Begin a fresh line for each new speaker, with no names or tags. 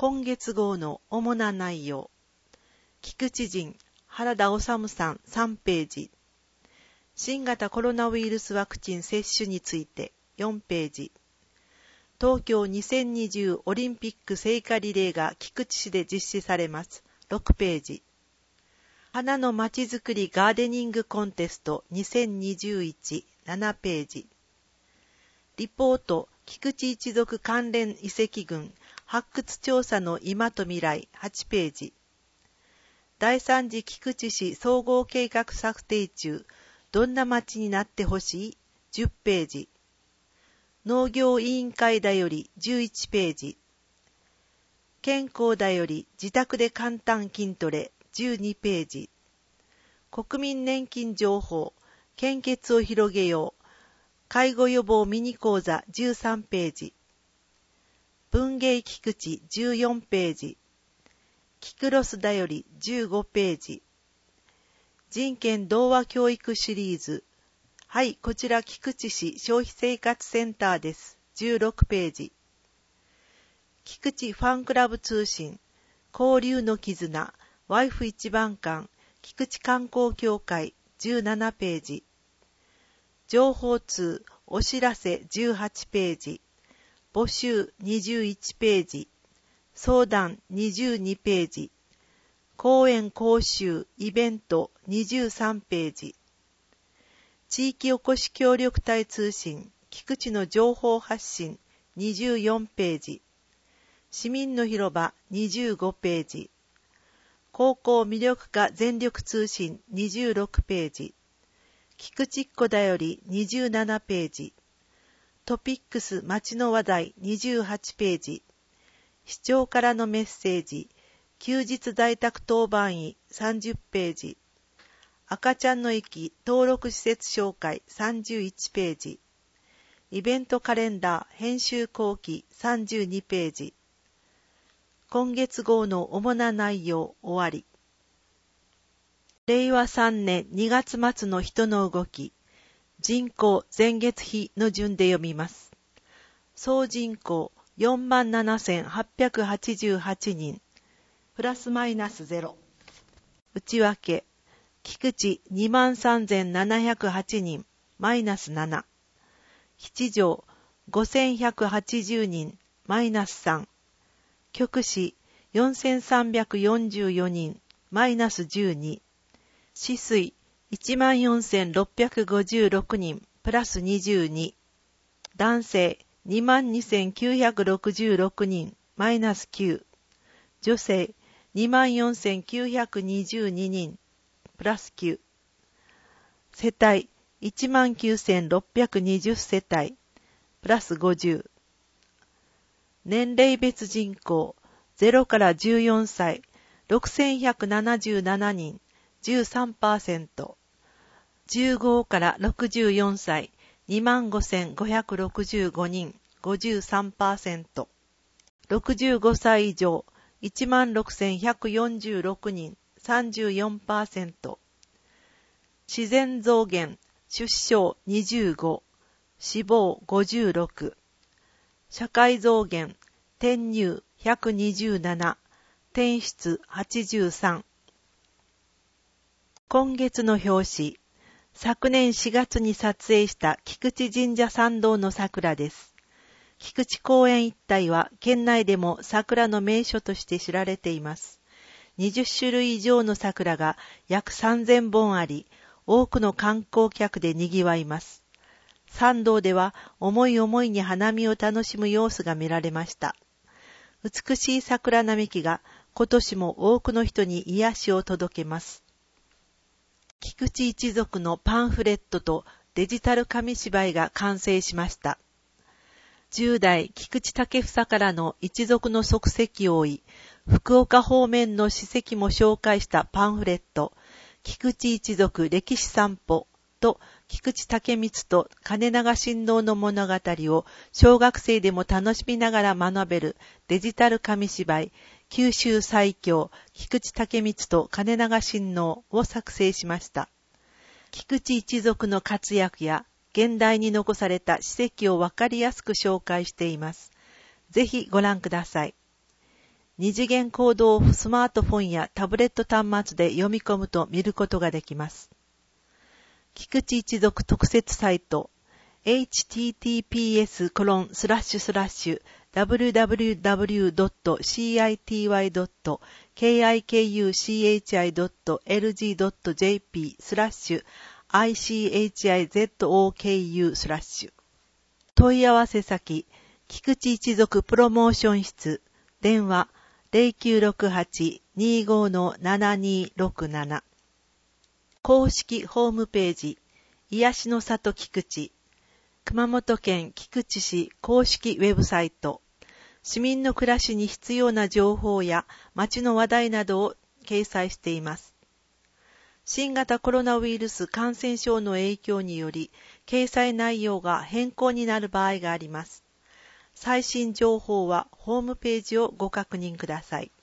今月号の主な内容。菊池仁、原田治さん3ページ。新型コロナウイルスワクチン接種について4ページ。東京2020オリンピック聖火リレーが菊池市で実施されます。6ページ。花のまちづくりガーデニングコンテスト2021、7ページ。リポート、菊池一族関連遺跡群発掘調査の今と未来、8ページ。第3次菊池市総合計画策定中、どんな町になってほしい ?10 ページ。農業委員会だより11ページ。健康だより自宅で簡単筋トレ12ページ。国民年金情報、献血を広げよう。介護予防ミニ講座13ページ。文芸菊池14ページ。キクロスだより15ページ。人権童話教育シリーズ。はい、こちら菊池市消費生活センターです。16ページ。菊池ファンクラブ通信。交流の絆。ワイフ一番館。菊池観光協会17ページ。情報通。お知らせ18ページ。募集21ページ。相談22ページ。講演講習イベント23ページ。地域おこし協力隊通信菊池の情報発信24ページ。市民の広場25ページ。高校魅力化全力通信26ページ。菊池っ子だより27ページ。トピックス街の話題28ページ。市長からのメッセージ。休日在宅当番医30ページ。赤ちゃんの駅登録施設紹介31ページ。イベントカレンダー編集後期32ページ。今月号の主な内容終わり。令和3年2月末の人の動き。人口前月比の順で読みます。総人口47,888人。プラスマイナス0。内訳。菊池23,708人。マイナス7。吉祥5,180人。マイナス3。極市4,344人。マイナス12。止水14,656人。プラス22。男性22,966人。マイナス9。女性24,922人。プラス9。世帯19,620世帯。プラス50。年齢別人口0から14歳6,177人 13%。15から64歳25,565人 53%。65歳以上16,146人 34%。自然増減、出生25、死亡56。社会増減、転入127、転出83。今月の表紙、昨年4月に撮影した菊池神社参道の桜です。菊池公園一帯は県内でも桜の名所として知られています。20種類以上の桜が約3000本あり、多くの観光客で賑わいます。参道では思い思いに花見を楽しむ様子が見られました。美しい桜並木が今年も多くの人に癒しを届けます。菊池一族のパンフレットとデジタル紙芝居が完成しました。10代菊池武房からの一族の足跡を追い、福岡方面の史跡も紹介したパンフレット、菊池一族歴史散歩と菊池武光と金長親王の物語を小学生でも楽しみながら学べるデジタル紙芝居、九州最強菊池武光と金長親王を作成しました。菊池一族の活躍や現代に残された史跡をわかりやすく紹介しています。ぜひご覧ください。 二次元コードをスマートフォンやタブレット端末で読み込むと見ることができます。菊池一族特設サイト https://www.kikuchi.jp/ICHIZOKU/ 問い合わせ先菊池一族プロモーション室電話 0968-25-7267 公式ホームページ癒しの里菊池熊本県菊池市公式ウェブサイト市民の暮らしに必要な情報や街の話題などを掲載しています。新型コロナウイルス感染症の影響により掲載内容が変更になる場合があります。最新情報はホームページをご確認ください。